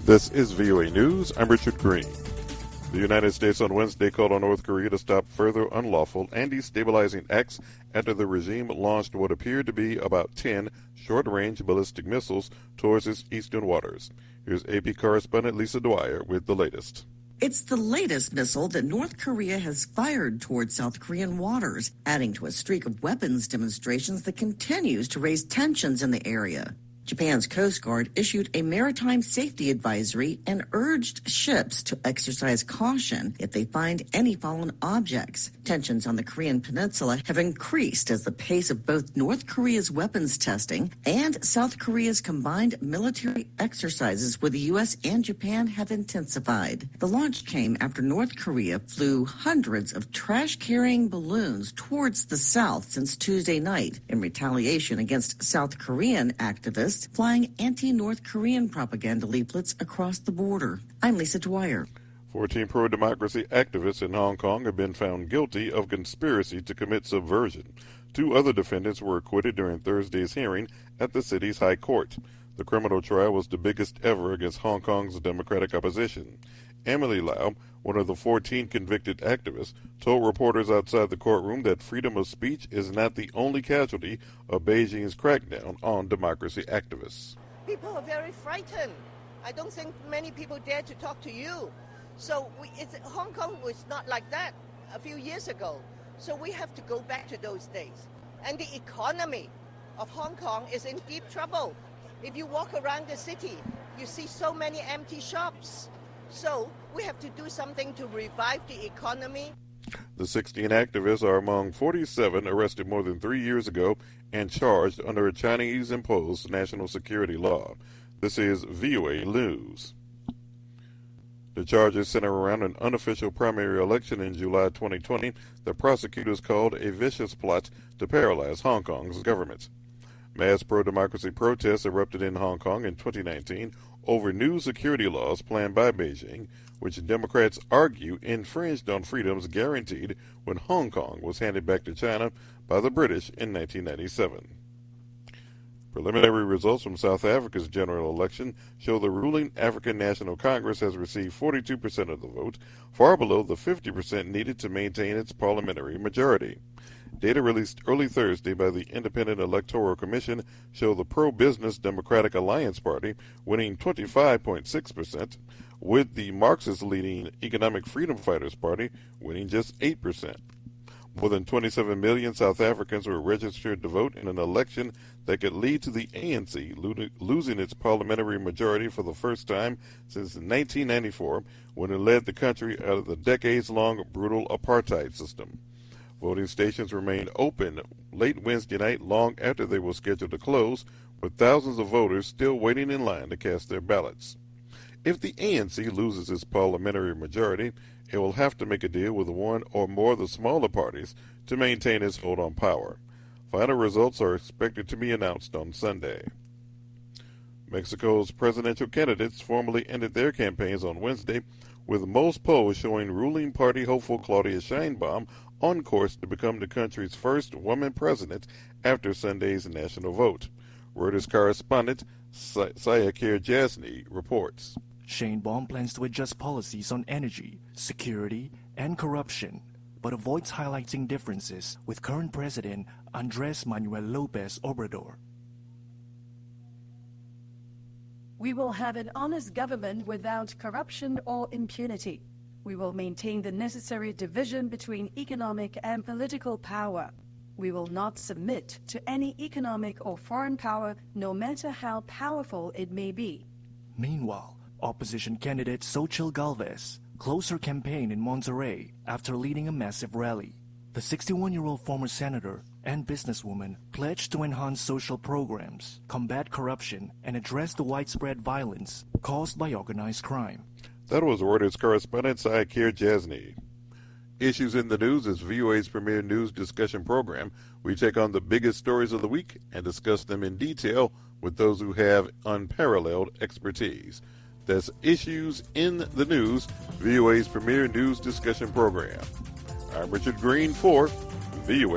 This is VOA News. I'm Richard Green. The United States on Wednesday called on North Korea to stop further unlawful and destabilizing acts after the regime launched what appeared to be about 10 short-range ballistic missiles towards its eastern waters. Here's AP correspondent Lisa Dwyer with the latest. It's the latest missile that North Korea has fired towards South Korean waters, adding to a streak of weapons demonstrations that continues to raise tensions in the area. Japan's Coast Guard issued a maritime safety advisory and urged ships to exercise caution if they find any fallen objects. Tensions on the Korean peninsula have increased as the pace of both North Korea's weapons testing and South Korea's combined military exercises with the U.S. and Japan have intensified. The launch came after North Korea flew hundreds of trash-carrying balloons towards the south since Tuesday night in retaliation against South Korean activists flying anti-North Korean propaganda leaflets across the border. I'm Lisa Dwyer. 14 pro-democracy activists in Hong Kong have been found guilty of conspiracy to commit subversion. 2 other defendants were acquitted during Thursday's hearing at the city's High Court. The criminal trial was the biggest ever against Hong Kong's democratic opposition. Emily Lau, one of the 14 convicted activists, told reporters outside the courtroom that freedom of speech is not the only casualty of Beijing's crackdown on democracy activists. People are very frightened. I don't think many people dare to talk to you. So Hong Kong was not like that a few years ago. So we have to go back to those days. And the economy of Hong Kong is in deep trouble. If you walk around the city, you see so many empty shops. So we have to do something to revive the economy. The 16 activists are among 47 arrested more than 3 years ago and charged under a Chinese-imposed national security law. This is VOA News. The charges center around an unofficial primary election in July 2020 that prosecutors called a vicious plot to paralyze Hong Kong's government. Mass pro-democracy protests erupted in Hong Kong in 2019 over new security laws planned by Beijing, which Democrats argue infringed on freedoms guaranteed when Hong Kong was handed back to China by the British in 1997. Preliminary results from South Africa's general election show the ruling African National Congress has received 42% of the vote, far below the 50% needed to maintain its parliamentary majority. Data released early Thursday by the Independent Electoral Commission show the pro-business Democratic Alliance Party winning 25.6%, with the Marxist-leading Economic Freedom Fighters Party winning just 8%. More than 27 million South Africans were registered to vote in an election that could lead to the ANC losing its parliamentary majority for the first time since 1994, when it led the country out of the decades-long brutal apartheid system. Voting stations remained open late Wednesday night, long after they were scheduled to close, with thousands of voters still waiting in line to cast their ballots. If the ANC loses its parliamentary majority, it will have to make a deal with one or more of the smaller parties to maintain its hold on power. Final results are expected to be announced on Sunday. Mexico's presidential candidates formally ended their campaigns on Wednesday, with most polls showing ruling party hopeful Claudia Sheinbaum on course to become the country's first woman president after Sunday's national vote. Reuters correspondent Sayakir Jasny reports. Sheinbaum plans to adjust policies on energy, security, and corruption, but avoids highlighting differences with current President Andrés Manuel López Obrador. We will have an honest government without corruption or impunity. We will maintain the necessary division between economic and political power. We will not submit to any economic or foreign power, no matter how powerful it may be. Meanwhile, opposition candidate Xochitl Gálvez closed her campaign in Monterrey after leading a massive rally. The 61-year-old former senator and businesswoman pledged to enhance social programs, combat corruption, and address the widespread violence caused by organized crime. That was Reuters correspondent Sayakir Jasny. Issues in the News is VOA's premier news discussion program. We take on the biggest stories of the week and discuss them in detail with those who have unparalleled expertise. That's Issues in the News, VOA's premier news discussion program. I'm Richard Green for VOA